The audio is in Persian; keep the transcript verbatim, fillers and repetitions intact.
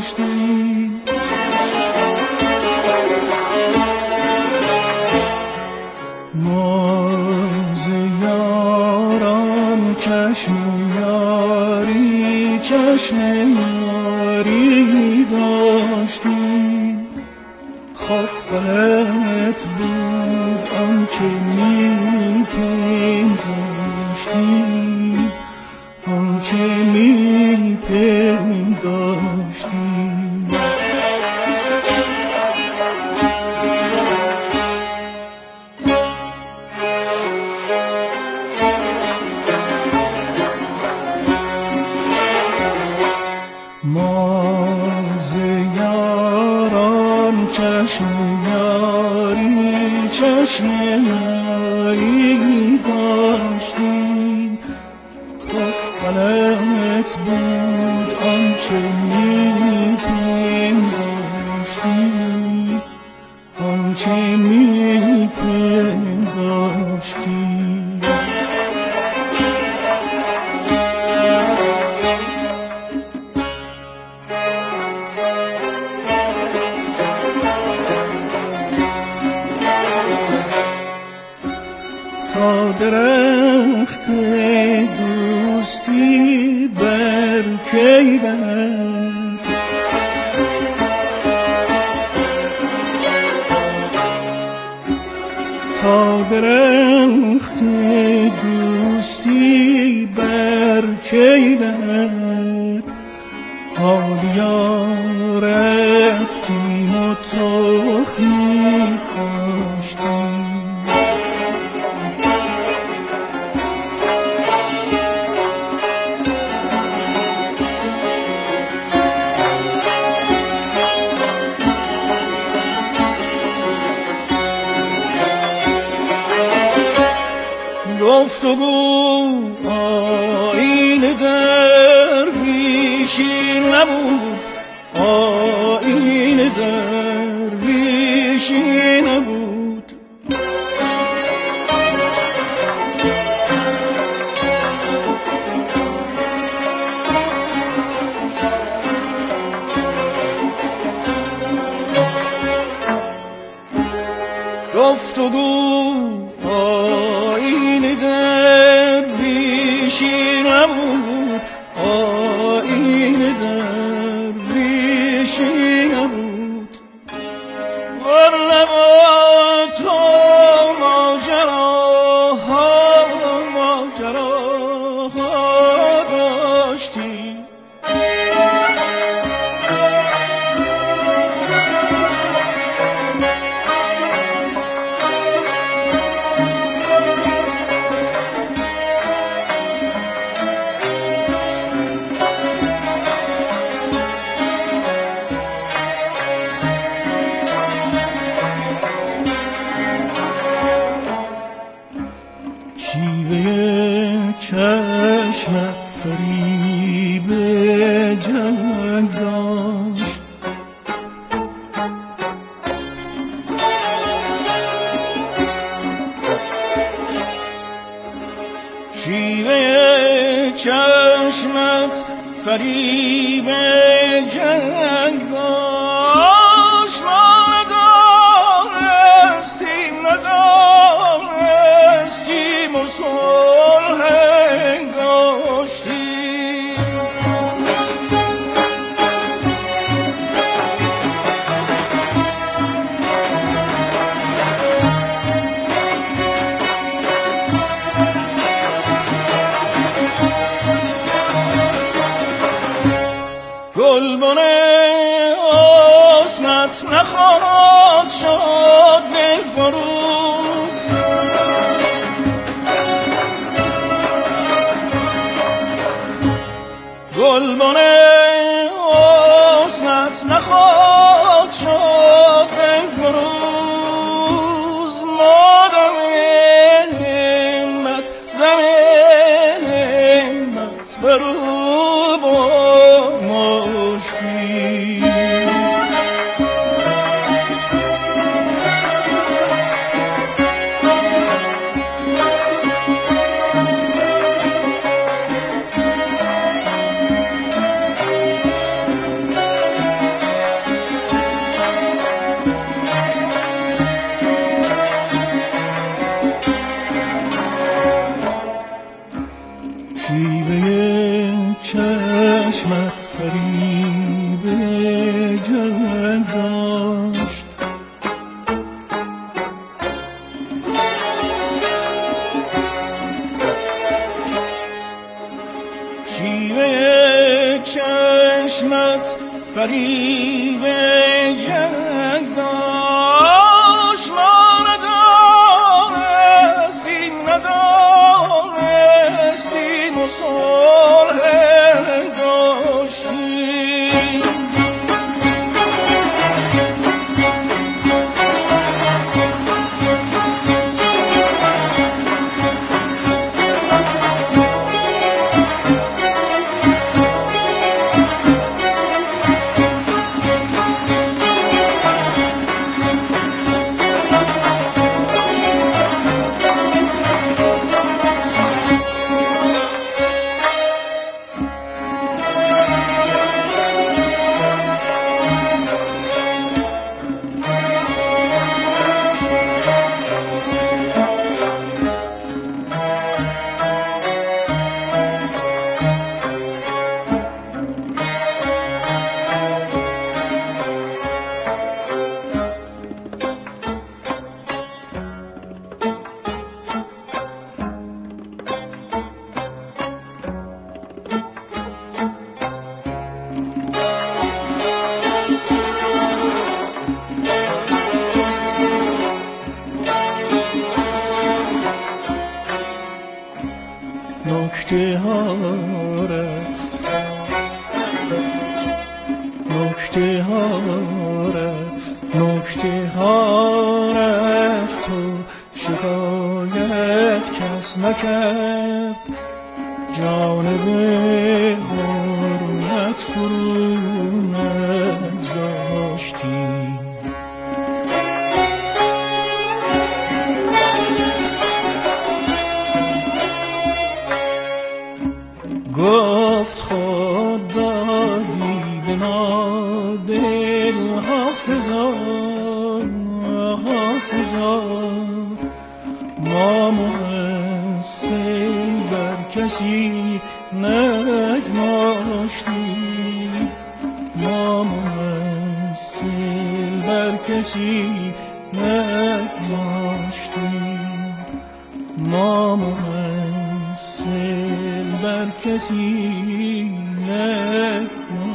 داشتیم. ما ز یاران چشم یاری چشم یاری داشتیم. خاک غلط بود آنچه می پنداشتیم، آنچه می پنداشتیم. ما ز یاران چشم یاری چشم یاری داشتیم. خود غلط بود آنچه می پنداشتیم، آنچه می پنداشتیم. تا درخت دوستی برکیدن، تا درخت دوستی برکیدن. حالیا رفتیم و تخمی کاشتیم. گفتگو آیین درویشی نبود، آیین درویشی نبود. گفتگو آیین درویشی نبود، آیین درویشی نبود. بر لبا تو ماجراها ماجراها داشتی. شیوه چشمت فریب جنگ داشت، شیوه چشمت فریب جنگ داشت. ما ندانستیم ندانستیم و صلح انگاشتیم. گلبن حسنت نخواهد شد دلفروز، گلبن حسنت نخواهد شد دلفروز. ما دم همت دم همت برو با مشتی. داشت. شیوه چشمت فریب جنگ داشت، ما ندانستیم ندانستیم و صلح داشتیم. نکته ها رفت نکته ها رفت نکته ها رفت و شکایت کس نکرد، جانب حرمت فرو نگذاشتی. گفت خود دادی به ما دل حافظا حافظا، ما محسن بر کسی نگماشتیم، ما محسن بر کسی نگماشتیم، ما محسن بر کسی نگماشتیم.